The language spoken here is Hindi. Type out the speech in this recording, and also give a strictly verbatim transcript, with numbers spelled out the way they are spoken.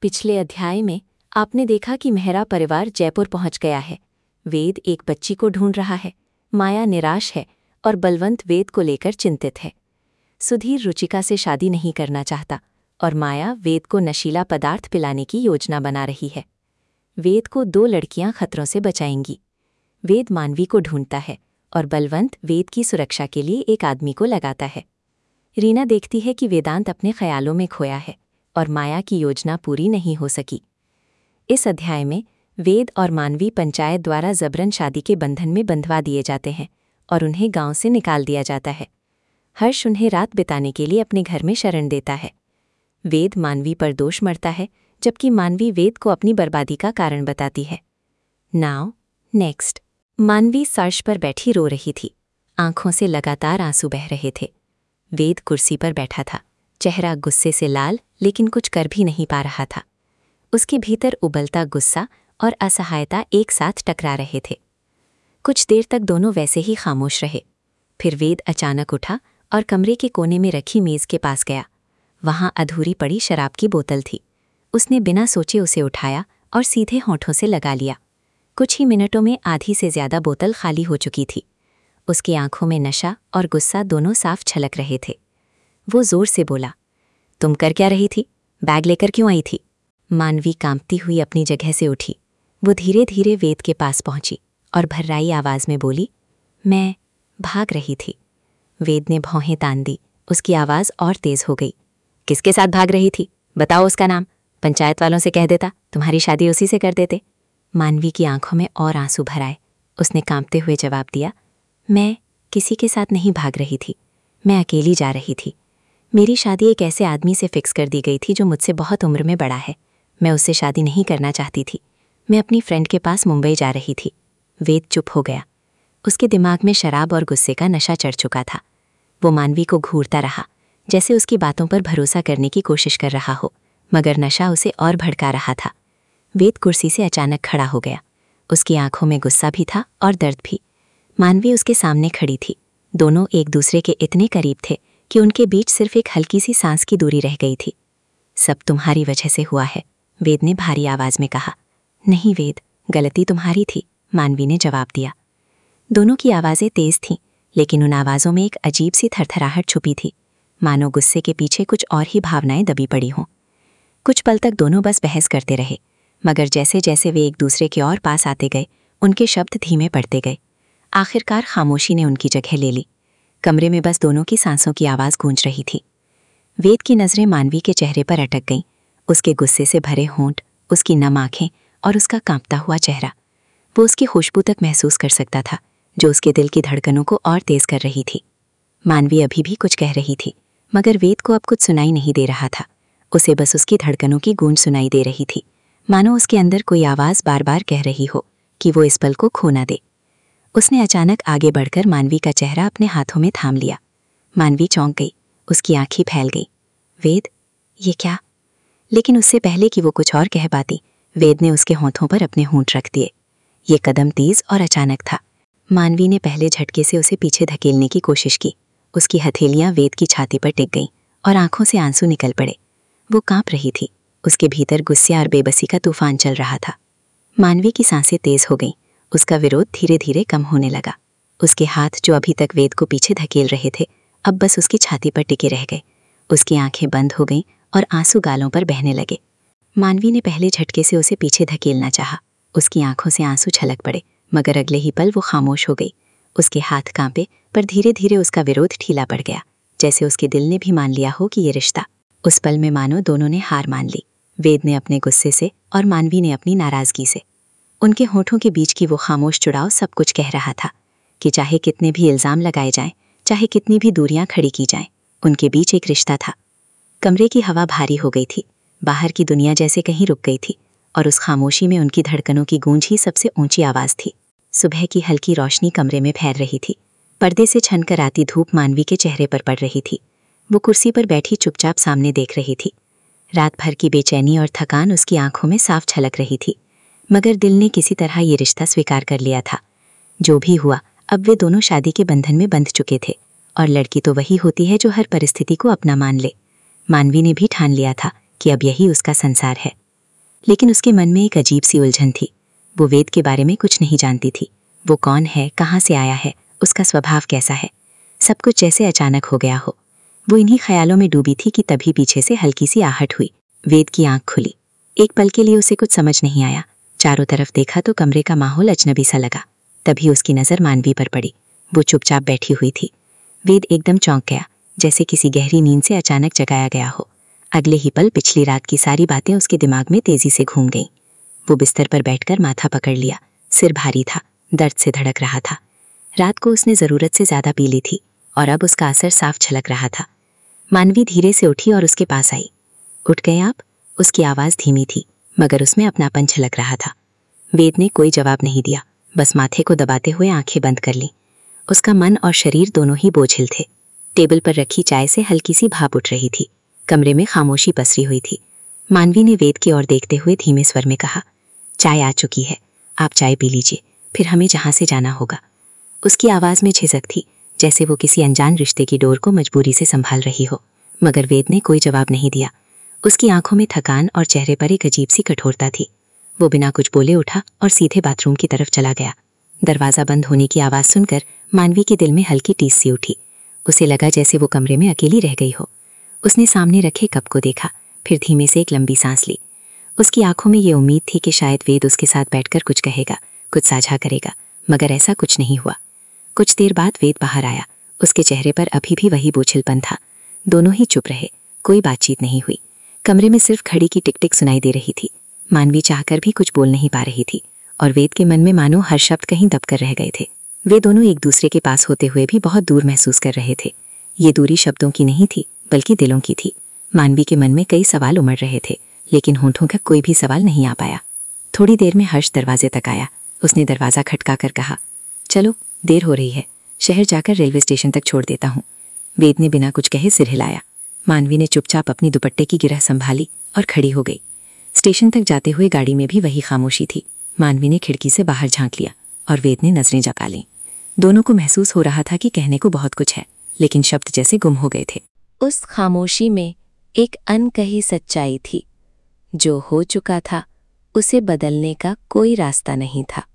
पिछले अध्याय में आपने देखा कि मेहरा परिवार जयपुर पहुंच गया है। वेद एक बच्ची को ढूंढ रहा है, माया निराश है और बलवंत वेद को लेकर चिंतित है। सुधीर रुचिका से शादी नहीं करना चाहता और माया वेद को नशीला पदार्थ पिलाने की योजना बना रही है। वेद को दो लड़कियां खतरों से बचाएंगी। वेद मानवी को ढूंढता है और बलवंत वेद की सुरक्षा के लिए एक आदमी को लगाता है। रीना देखती है कि वेदांत अपने ख्यालों में खोया है और माया की योजना पूरी नहीं हो सकी। इस अध्याय में वेद और मानवी पंचायत द्वारा जबरन शादी के बंधन में बंधवा दिए जाते हैं और उन्हें गांव से निकाल दिया जाता है। हर्ष उन्हें रात बिताने के लिए अपने घर में शरण देता है। वेद मानवी पर दोष मढ़ता है, जबकि मानवी वेद को अपनी बर्बादी का कारण बताती है। Now next. मानवी फर्श पर बैठी रो रही थी। आंखों से लगातार आंसू बह रहे थे। वेद कुर्सी पर बैठा था, चेहरा गुस्से से लाल, लेकिन कुछ कर भी नहीं पा रहा था। उसके भीतर उबलता गुस्सा और असहायता एक साथ टकरा रहे थे। कुछ देर तक दोनों वैसे ही खामोश रहे। फिर वेद अचानक उठा और कमरे के कोने में रखी मेज के पास गया। वहां अधूरी पड़ी शराब की बोतल थी। उसने बिना सोचे उसे उठाया और सीधे होंठों से लगा लिया। कुछ ही मिनटों में आधी से ज्यादा बोतल खाली हो चुकी थी। उसकी आंखों में नशा और गुस्सा दोनों साफ छलक रहे थे। वो जोर से बोला, तुम कर क्या रही थी? बैग लेकर क्यों आई थी? मानवी कांपती हुई अपनी जगह से उठी। वो धीरे धीरे वेद के पास पहुंची और भर्राई आवाज में बोली, मैं भाग रही थी। वेद ने भौहें तान दी। उसकी आवाज और तेज हो गई। किसके साथ भाग रही थी? बताओ उसका नाम। पंचायत वालों से कह देता, तुम्हारी शादी उसी से कर देते। मानवी की आंखों में और आंसू भर आए। उसने कांपते हुए जवाब दिया, मैं किसी के साथ नहीं भाग रही थी। मैं अकेली जा रही थी। मेरी शादी एक ऐसे आदमी से फिक्स कर दी गई थी जो मुझसे बहुत उम्र में बड़ा है। मैं उससे शादी नहीं करना चाहती थी। मैं अपनी फ्रेंड के पास मुंबई जा रही थी। वेद चुप हो गया। उसके दिमाग में शराब और गुस्से का नशा चढ़ चुका था। वो मानवी को घूरता रहा, जैसे उसकी बातों पर भरोसा करने की कोशिश कर रहा हो, मगर नशा उसे और भड़का रहा था। वेद कुर्सी से अचानक खड़ा हो गया। उसकी आंखों में गुस्सा भी था और दर्द भी। मानवी उसके सामने खड़ी थी। दोनों एक दूसरे के इतने करीब थे कि उनके बीच सिर्फ एक हल्की सी सांस की दूरी रह गई थी। सब तुम्हारी वजह से हुआ है, वेद ने भारी आवाज में कहा। नहीं वेद, गलती तुम्हारी थी, मानवी ने जवाब दिया। दोनों की आवाज़ें तेज थीं, लेकिन उन आवाज़ों में एक अजीब सी थरथराहट छुपी थी, मानो गुस्से के पीछे कुछ और ही भावनाएं दबी पड़ी हों। कुछ पल तक दोनों बस बहस करते रहे, मगर जैसे जैसे वे एक दूसरे के और पास आते गए, उनके शब्द धीमे पड़ते गए। आखिरकार खामोशी ने उनकी जगह ले ली। कमरे में बस दोनों की सांसों की आवाज़ गूंज रही थी। वेद की नज़रें मानवी के चेहरे पर अटक गईं। उसके गुस्से से भरे होंठ, उसकी नम आंखें और उसका कांपता हुआ चेहरा। वो उसकी खुशबू तक महसूस कर सकता था, जो उसके दिल की धड़कनों को और तेज कर रही थी। मानवी अभी भी कुछ कह रही थी, मगर वेद को अब कुछ सुनाई नहीं दे रहा था। उसे बस उसकी धड़कनों की गूंज सुनाई दे रही थी, मानो उसके अंदर कोई आवाज़ बार बार कह रही हो कि वो इस पल को खो न दे। उसने अचानक आगे बढ़कर मानवी का चेहरा अपने हाथों में थाम लिया। मानवी चौंक गई। उसकी आंखें फैल गई। वेद, ये क्या? लेकिन उससे पहले कि वो कुछ और कह पाती, वेद ने उसके होंठों पर अपने होंठ रख दिए। ये कदम तेज और अचानक था। मानवी ने पहले झटके से उसे पीछे धकेलने की कोशिश की। उसकी हथेलियां वेद की छाती पर टिक गईं और आंखों से आंसू निकल पड़े। वो कांप रही थी। उसके भीतर गुस्से और बेबसी का तूफान चल रहा था। मानवी की सांसें तेज हो गईं। उसका विरोध धीरे धीरे कम होने लगा। उसके हाथ, जो अभी तक वेद को पीछे धकेल रहे थे, अब बस उसकी छाती पर टिके रह गए। उसकी आंखें बंद हो गईं और आंसू गालों पर बहने लगे। मानवी ने पहले झटके से उसे पीछे धकेलना चाहा। उसकी आंखों से आंसू छलक पड़े, मगर अगले ही पल वो खामोश हो गई। उसके हाथ कांपे, पर धीरे धीरे उसका विरोध ढीला पड़ गया, जैसे उसके दिल ने भी मान लिया हो कि ये रिश्ता। उस पल में मानो दोनों ने हार मान ली। वेद ने अपने गुस्से से और मानवी ने अपनी नाराजगी से। उनके होठों के बीच की वो खामोश जुड़ाव सब कुछ कह रहा था कि चाहे कितने भी इल्ज़ाम लगाए जाएं, चाहे कितनी भी दूरियां खड़ी की जाएं, उनके बीच एक रिश्ता था। कमरे की हवा भारी हो गई थी। बाहर की दुनिया जैसे कहीं रुक गई थी और उस खामोशी में उनकी धड़कनों की गूंज ही सबसे ऊंची आवाज़ थी। सुबह की हल्की रोशनी कमरे में फैल रही थी। पर्दे से छनकर आती धूप मानवी के चेहरे पर पड़ रही थी। वो कुर्सी पर बैठी चुपचाप सामने देख रही थी। रात भर की बेचैनी और थकान उसकी आंखों में साफ छलक रही थी, मगर दिल ने किसी तरह ये रिश्ता स्वीकार कर लिया था। जो भी हुआ, अब वे दोनों शादी के बंधन में बंध चुके थे, और लड़की तो वही होती है जो हर परिस्थिति को अपना मान ले। मानवी ने भी ठान लिया था कि अब यही उसका संसार है। लेकिन उसके मन में एक अजीब सी उलझन थी। वो वेद के बारे में कुछ नहीं जानती थी। वो कौन है, कहाँ से आया है, उसका स्वभाव कैसा है, सब कुछ जैसे अचानक हो गया हो। वो इन्हीं ख्यालों में डूबी थी कि तभी पीछे से हल्की सी आहट हुई। वेद की आंख खुली। एक पल के लिए उसे कुछ समझ नहीं आया। चारों तरफ देखा तो कमरे का माहौल अजनबी सा लगा। तभी उसकी नज़र मानवी पर पड़ी। वो चुपचाप बैठी हुई थी। वेद एकदम चौंक गया, जैसे किसी गहरी नींद से अचानक जगाया गया हो। अगले ही पल पिछली रात की सारी बातें उसके दिमाग में तेजी से घूम गईं। वो बिस्तर पर बैठकर माथा पकड़ लिया। सिर भारी था, दर्द से धड़क रहा था। रात को उसने ज़रूरत से ज़्यादा पी ली थी और अब उसका असर साफ झलक रहा था। मानवी धीरे से उठी और उसके पास आई। उठ गए आप? उसकी आवाज़ धीमी थी, मगर उसमें अपनापन झलक रहा था। वेद ने कोई जवाब नहीं दिया, बस माथे को दबाते हुए आंखें बंद कर लीं। उसका मन और शरीर दोनों ही बोझिल थे। टेबल पर रखी चाय से हल्की सी भाप उठ रही थी। कमरे में खामोशी पसरी हुई थी। मानवी ने वेद की ओर देखते हुए धीमे स्वर में कहा, चाय आ चुकी है, आप चाय पी लीजिए, फिर हमें जहाँ से जाना होगा। उसकी आवाज़ में झिझक थी, जैसे वो किसी अनजान रिश्ते की डोर को मजबूरी से संभाल रही हो। मगर वेद ने कोई जवाब नहीं दिया। उसकी आंखों में थकान और चेहरे पर एक अजीब सी कठोरता थी। वो बिना कुछ बोले उठा और सीधे बाथरूम की तरफ चला गया। दरवाज़ा बंद होने की आवाज़ सुनकर मानवी के दिल में हल्की टीस सी उठी। उसे लगा जैसे वो कमरे में अकेली रह गई हो। उसने सामने रखे कप को देखा, फिर धीमे से एक लंबी सांस ली। उसकी आंखों में ये उम्मीद थी कि शायद वेद उसके साथ बैठकर कुछ कहेगा, कुछ साझा करेगा, मगर ऐसा कुछ नहीं हुआ। कुछ देर बाद वेद बाहर आया। उसके चेहरे पर अभी भी वही बोझिलपन था। दोनों ही चुप रहे, कोई बातचीत नहीं हुई। कमरे में सिर्फ घड़ी की टिक टिक सुनाई दे रही थी। मानवी चाहकर भी कुछ बोल नहीं पा रही थी और वेद के मन में मानो हर शब्द कहीं दबकर रह गए थे। वे दोनों एक दूसरे के पास होते हुए भी बहुत दूर महसूस कर रहे थे। ये दूरी शब्दों की नहीं थी, बल्कि दिलों की थी। मानवी के मन में कई सवाल उमड़ रहे थे, लेकिन होठों का कोई भी सवाल नहीं आ पाया। थोड़ी देर में हर्ष दरवाजे तक आया। उसने दरवाज़ा खटका कर कहा, चलो देर हो रही है, शहर जाकर रेलवे स्टेशन तक छोड़ देता हूँ। वेद ने बिना कुछ कहे सिर हिलाया। मानवी ने चुपचाप अपनी दुपट्टे की गिरह संभाली और खड़ी हो गई। स्टेशन तक जाते हुए गाड़ी में भी वही खामोशी थी। मानवी ने खिड़की से बाहर झांक लिया और वेद ने नजरें झुका लीं। दोनों को महसूस हो रहा था कि कहने को बहुत कुछ है, लेकिन शब्द जैसे गुम हो गए थे। उस खामोशी में एक अनकही सच्चाई थी। जो हो चुका था, उसे बदलने का कोई रास्ता नहीं था।